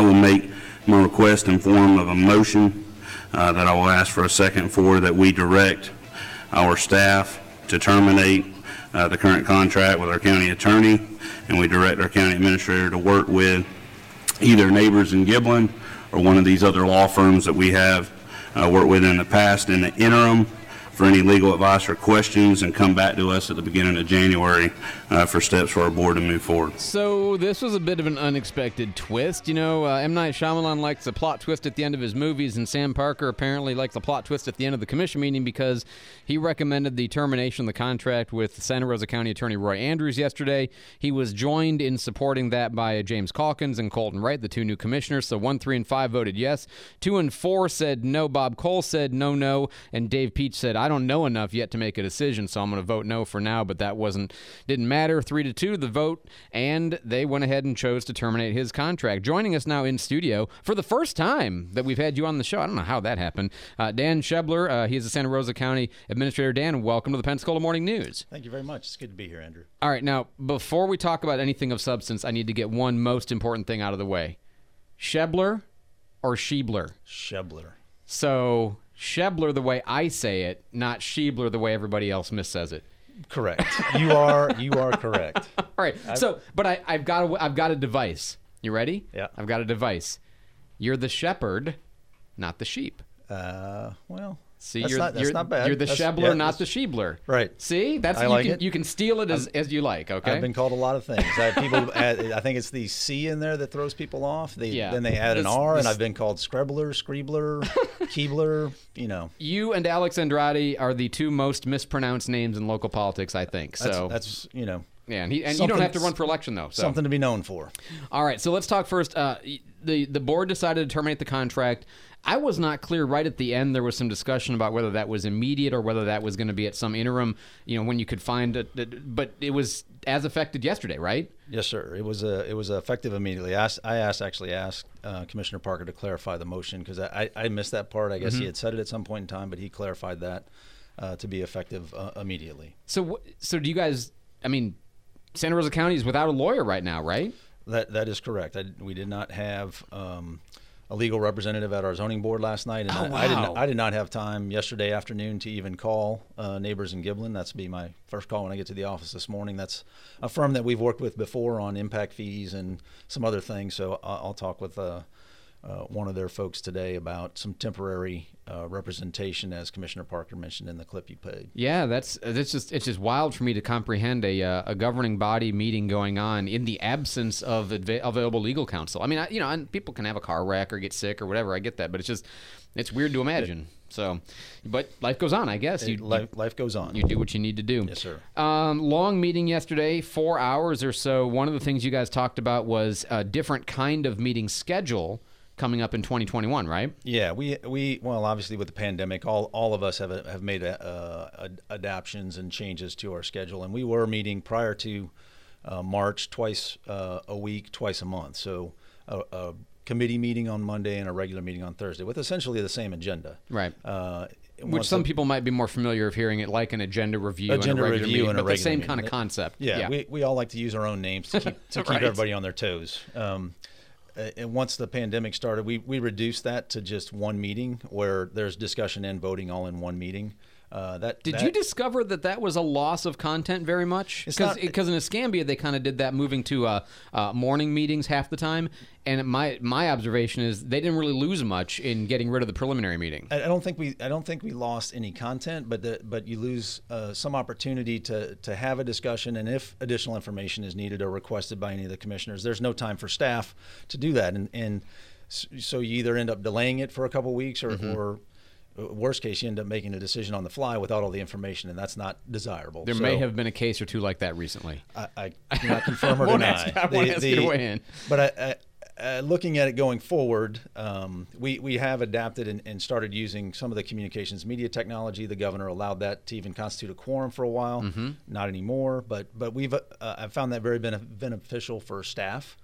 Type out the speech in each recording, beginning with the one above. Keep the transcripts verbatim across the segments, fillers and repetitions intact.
I will make my request in form of a motion uh, that I will ask for a second for, that we direct our staff to terminate uh, the current contract with our county attorney, and we direct our county administrator to work with either Neighbors in Giblin or one of these other law firms that we have uh, worked with in the past in the interim for any legal advice or questions, and come back to us at the beginning of January uh, for steps for our board to move forward. So this was a bit of an unexpected twist. You know, uh, M. Night Shyamalan likes a plot twist at the end of his movies, and Sam Parker apparently likes a plot twist at the end of the commission meeting, because he recommended the termination of the contract with Santa Rosa County Attorney Roy Andrews yesterday. He was joined in supporting that by James Calkins and Colton Wright, the two new commissioners. So one, three, and five voted yes. Two and four said no. Bob Cole said no, no, and Dave Peach said, I don't know enough yet to make a decision, so I'm going to vote no for now. But that wasn't didn't matter. Three to two, the vote, and they went ahead and chose to terminate his contract. Joining us now in studio for the first time that we've had you on the show. I don't know how that happened. Uh, Dan Schebler, uh, he is the Santa Rosa County Administrator. Dan, welcome to the Pensacola Morning News. Thank you very much. It's good to be here, Andrew. All right, now before we talk about anything of substance, I need to get one most important thing out of the way. Schebler or Schiebler? Schebler. So Schebler the way I say it, not Schiebler the way everybody else missays it. Correct. You are you are correct. All right. I've, so, but I, I've got a, I've got a device. You ready? Yeah. I've got a device. You're the shepherd, not the sheep. Uh, well. See, that's you're not, that's you're, not bad. You're the that's, Schebler, yeah, not the Schiebler. Right. See, that's I you like can it. you can steal it as, as you like. Okay. I've been called a lot of things. I have people. add, I think it's the C in there that throws people off. They, yeah. Then they add this, an R, this, and I've been called Screbler, Screebler, Keebler. You know. You and Alex Andrade are the two most mispronounced names in local politics, I think. So that's, that's you know. Yeah, and, he, and you don't have to run for election, though. So. Something to be known for. All right, so let's talk first. Uh, the the board decided to terminate the contract. I was not clear right at the end. There was some discussion about whether that was immediate or whether that was going to be at some interim, you know, when you could find it. But it was as affected yesterday, right? Yes, sir. It was a, it was effective immediately. I asked, I asked actually asked uh, Commissioner Parker to clarify the motion, because I, I missed that part. I guess mm-hmm. he had said it at some point in time, but he clarified that uh, to be effective uh, immediately. So, so do you guys? I mean, Santa Rosa County is without a lawyer right now, right? That that is correct. I, we did not have um, a legal representative at our zoning board last night, and oh, I, wow. I did not, I did not have time yesterday afternoon to even call uh, Neighbors in Giblin. That's be my first call when I get to the office this morning. That's a firm that we've worked with before on impact fees and some other things. So I'll, I'll talk with uh, uh, one of their folks today about some temporary uh, representation, as Commissioner Parker mentioned in the clip you played. Yeah, that's that's just it's just wild for me to comprehend a uh, a governing body meeting going on in the absence of adva- available legal counsel. I mean, I, you know, and people can have a car wreck or get sick or whatever. I get that, but it's just it's weird to imagine. So, but life goes on, I guess. You, it, life, life goes on. You do what you need to do. Yes, sir. Um, long meeting yesterday, four hours or so. One of the things you guys talked about was a different kind of meeting schedule coming up in twenty twenty-one, right? Yeah, we we well, obviously with the pandemic, all all of us have have made a, uh, adaptions and changes to our schedule, and we were meeting prior to uh, March twice uh, a week, twice a month. So a, a committee meeting on Monday and a regular meeting on Thursday, with essentially the same agenda. Right. Uh, Which some the, people might be more familiar of hearing it like an agenda review, agenda and a regular review meeting, and a but regular the same meeting. kind of concept. Yeah, yeah. We, we all like to use our own names to keep to keep right. everybody on their toes. Um, And once the pandemic started, we, we reduced that to just one meeting where there's discussion and voting all in one meeting. Uh, that Did that, you discover that that was a loss of content very much? Because in Escambia, they kind of did that, moving to uh, uh, morning meetings half the time. And my my observation is they didn't really lose much in getting rid of the preliminary meeting. I, I don't think we I don't think we lost any content, but the, but you lose uh, some opportunity to to have a discussion, and if additional information is needed or requested by any of the commissioners, there's no time for staff to do that, and and so you either end up delaying it for a couple of weeks, or mm-hmm. or worst case, you end up making a decision on the fly without all the information, and that's not desirable. There so, may have been a case or two like that recently. I, I cannot confirm or won't deny. Ask, I won't the, ask the, you to weigh in. But I, I, uh, looking at it going forward, um, we, we have adapted and, and started using some of the communications media technology. The governor allowed that to even constitute a quorum for a while. Mm-hmm. Not anymore, but but we've uh, I've found that very benef- beneficial for staff.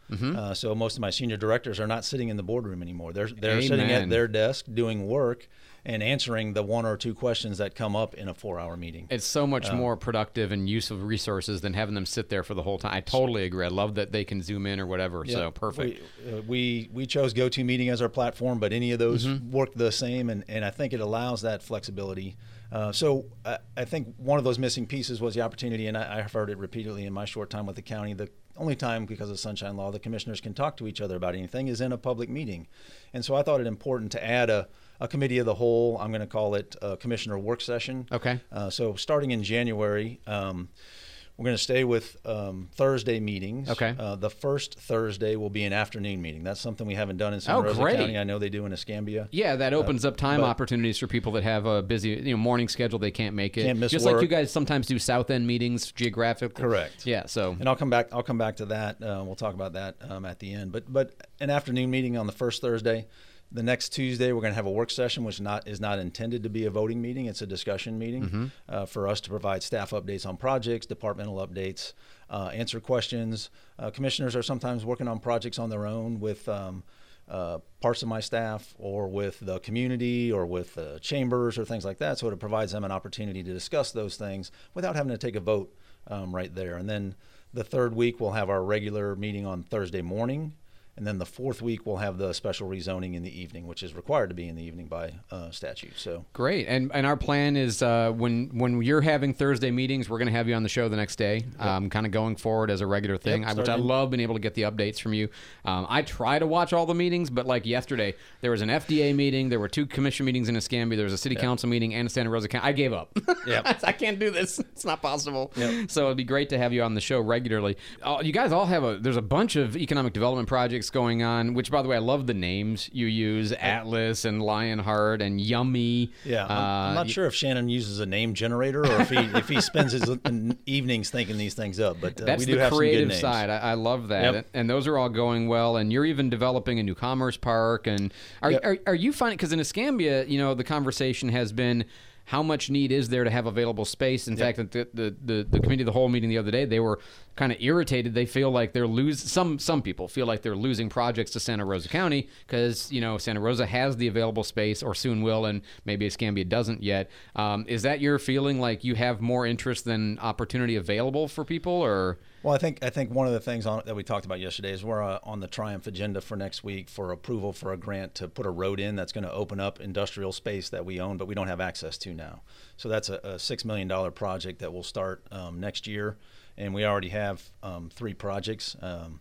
Mm-hmm. Uh, so most of my senior directors are not sitting in the boardroom anymore. They're they're Amen. sitting at their desk doing work and answering the one or two questions that come up in a four-hour meeting. It's so much Um, more productive and use of resources than having them sit there for the whole time. I totally agree. I love that they can zoom in or whatever. Yeah, So perfect. We, uh, we we chose GoToMeeting as our platform, but any of those Mm-hmm. work the same, and, and I think it allows that flexibility. Uh, so I, I think one of those missing pieces was the opportunity, and I, I've heard it repeatedly in my short time with the county. The only time, because of the Sunshine Law, the commissioners can talk to each other about anything is in a public meeting. And so I thought it important to add a, a committee of the whole. I'm going to call it a commissioner work session. Okay. Uh, so starting in January, um, we're going to stay with um, Thursday meetings. Okay. Uh, the first Thursday will be an afternoon meeting. That's something we haven't done in Santa Oh, Rosa great. County. I know they do in Escambia. Yeah, that opens up time Uh, but- opportunities for people that have a busy, you know, morning schedule. They can't make it. Can't miss Just like work. you guys sometimes do South End meetings geographically. Correct. Yeah. So And I'll come back. I'll come back to that. Uh, we'll talk about that um, at the end. But but an afternoon meeting on the first Thursday. The next Tuesday, we're going to have a work session, which not is not intended to be a voting meeting. It's a discussion meeting Mm-hmm. uh, for us to provide staff updates on projects, departmental updates, uh, answer questions. Uh, commissioners are sometimes working on projects on their own with um, uh, parts of my staff or with the community or with uh, chambers or things like that. So it provides them an opportunity to discuss those things without having to take a vote um, right there. And then the third week, we'll have our regular meeting on Thursday morning. And then the fourth week, we'll have the special rezoning in the evening, which is required to be in the evening by uh, statute. So great. And and our plan is uh, when when you're having Thursday meetings, we're going to have you on the show the next day, um, kind of going forward as a regular thing, Yep, I, which I starting- love being able to get the updates from you. Um, I try to watch all the meetings, but like yesterday, there was an F D A meeting, there were two commission meetings in Escambia, there was a city council meeting and a Santa Rosa County. I gave up. Yep. I can't do this. It's not possible. Yep. So it'd be great to have you on the show regularly. Uh, you guys all have a, there's a bunch of economic development projects going on, which by the way, I love the names you use, Atlas and Lionheart and Yummy. yeah, I'm, Uh, I'm not y- sure if Shannon uses a name generator or if he if he spends his evenings thinking these things up. But uh, That's we do the have creative some good names. side. I, I love that, Yep. and those are all going well. And you're even developing a new commerce park. And are Yep. are, are you finding, because in Escambia, you know, the conversation has been, how much need is there to have available space? In fact, at the, the, the, the committee of the whole meeting the other day, they were kind of irritated. They feel like they're lose some some people feel like they're losing projects to Santa Rosa County because, you know, Santa Rosa has the available space or soon will, and maybe Escambia doesn't yet. Um, is that your feeling, like you have more interest than opportunity available for people, or? Well, I think I think one of the things on, that we talked about yesterday is we're uh, on the Triumph agenda for next week for approval for a grant to put a road in that's going to open up industrial space that we own, but we don't have access to now. So that's a, a six million dollar project that will start um, next year, and we already have um, three projects. Um,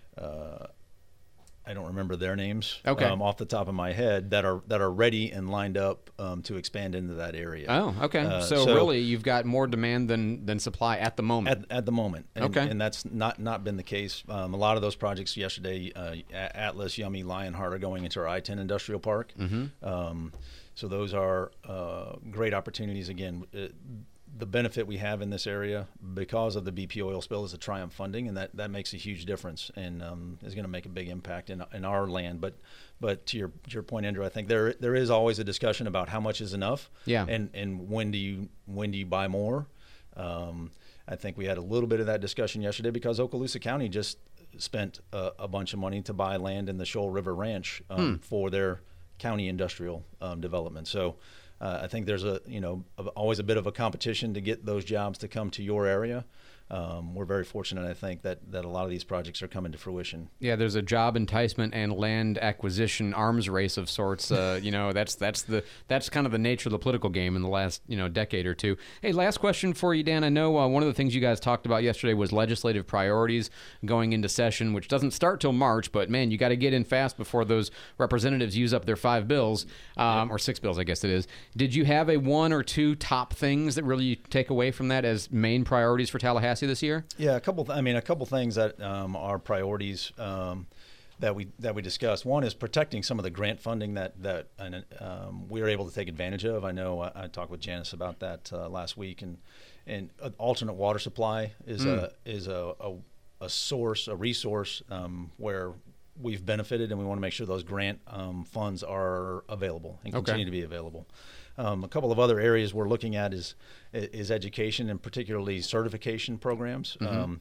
uh, I don't remember their names Okay. um, off the top of my head that are that are ready and lined up um, to expand into that area. Oh, okay. Uh, so, so- really, you've got more demand than than supply at the moment. At, at the moment, and, Okay. and that's not not been the case. Um, a lot of those projects yesterday, uh, A- Atlas, Yummy, Lionheart are going into our I ten industrial park. Mm-hmm. Um, so those are uh, great opportunities. Again, uh, the benefit we have in this area because of the B P oil spill is the Triumph funding, and that, that makes a huge difference and um, is going to make a big impact in in our land. But but to your to your point, Andrew, I think there there is always a discussion about how much is enough. Yeah. And and when do you when do you buy more? Um, I think we had a little bit of that discussion yesterday because Okaloosa County just spent a, a bunch of money to buy land in the Shoal River Ranch um, for their county industrial um, development. So uh, I think there's a you know a, always a bit of a competition to get those jobs to come to your area. Um, we're very fortunate, I think, that, that a lot of these projects are coming to fruition. Yeah, there's a job enticement and land acquisition arms race of sorts. Uh, you know, that's that's the that's kind of the nature of the political game in the last you know decade or two. Hey, last question for you, Dan. I know uh, one of the things you guys talked about yesterday was legislative priorities going into session, which doesn't start till March. But man, you got to get in fast before those representatives use up their five bills um, or six bills, I guess it is. Did you have a one or two top things that really you take away from that as main priorities for Tallahassee this year? Yeah, a couple. Th- I mean, a couple things that um, are priorities um, that we that we discussed. One is protecting some of the grant funding that that and, um, we are able to take advantage of. I know I, I talked with Janice about that uh, last week, and and an alternate water supply is Mm. a is a, a a source, a resource um, where we've benefited, and we want to make sure those grant um, funds are available and Okay. continue to be available. Um, a couple of other areas we're looking at is is education and particularly certification programs. Mm-hmm. Um,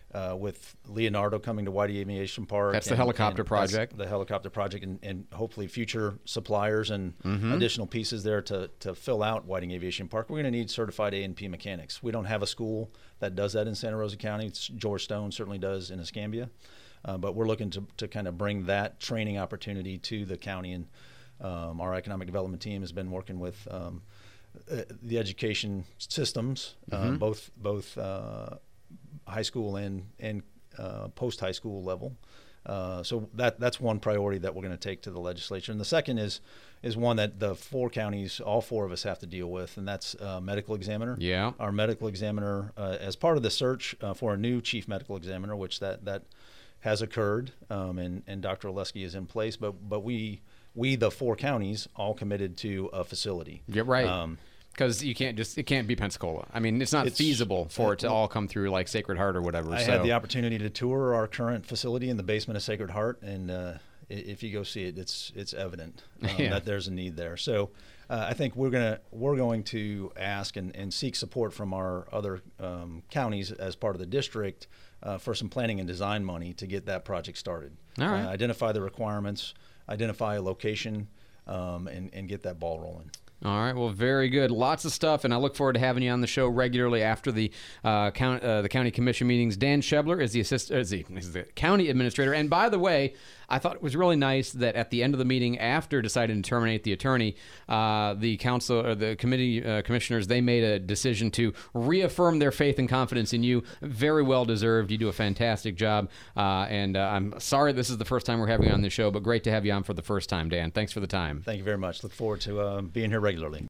uh, with Leonardo coming to Whitey Aviation Park. That's the and- helicopter and that's project. The helicopter project, and, and hopefully future suppliers and Mm-hmm. additional pieces there to, to fill out Whiting Aviation Park. We're going to need certified A and P mechanics. We don't have a school that does that in Santa Rosa County. It's, George Stone certainly does in Escambia. Uh, but we're looking to, to kind of bring that training opportunity to the county. And um, our economic development team has been working with um, uh, the education systems, uh, both both uh, high school and, and uh, post-high school level. Uh, so that that's one priority that we're going to take to the legislature. And the second is is one that the four counties, all four of us have to deal with, and that's uh, medical examiner. Yeah. Our medical examiner, uh, as part of the search uh, for a new chief medical examiner, which that that has occurred, um, and and Doctor Oleski is in place. But but we we the four counties all committed to a facility. Yeah, right. Um, Because you can't just, it can't be Pensacola. I mean, it's not It's- feasible for it to all come through like Sacred Heart or whatever. I so. had the opportunity to tour our current facility in the basement of Sacred Heart, and uh, i- if you go see it, it's it's evident um, Yeah. that there's a need there. So uh, I think we're gonna we're going to ask and, and seek support from our other um, counties as part of the district uh, for some planning and design money to get that project started. All right. Uh, identify the requirements, identify a location, um, and and get that ball rolling. All right. Well, very good. Lots of stuff, and I look forward to having you on the show regularly after the uh, count, uh, the county commission meetings. Dan Shebler is the assist, is the, is the county administrator. And by the way, I thought it was really nice that at the end of the meeting, after deciding to terminate the attorney, uh, the council or the committee uh, commissioners, they made a decision to reaffirm their faith and confidence in you. Very well deserved. You do a fantastic job, uh, and uh, I'm sorry this is the first time we're having you on the show, but great to have you on for the first time, Dan. Thanks for the time. Thank you very much. Look forward to uh, being here regularly.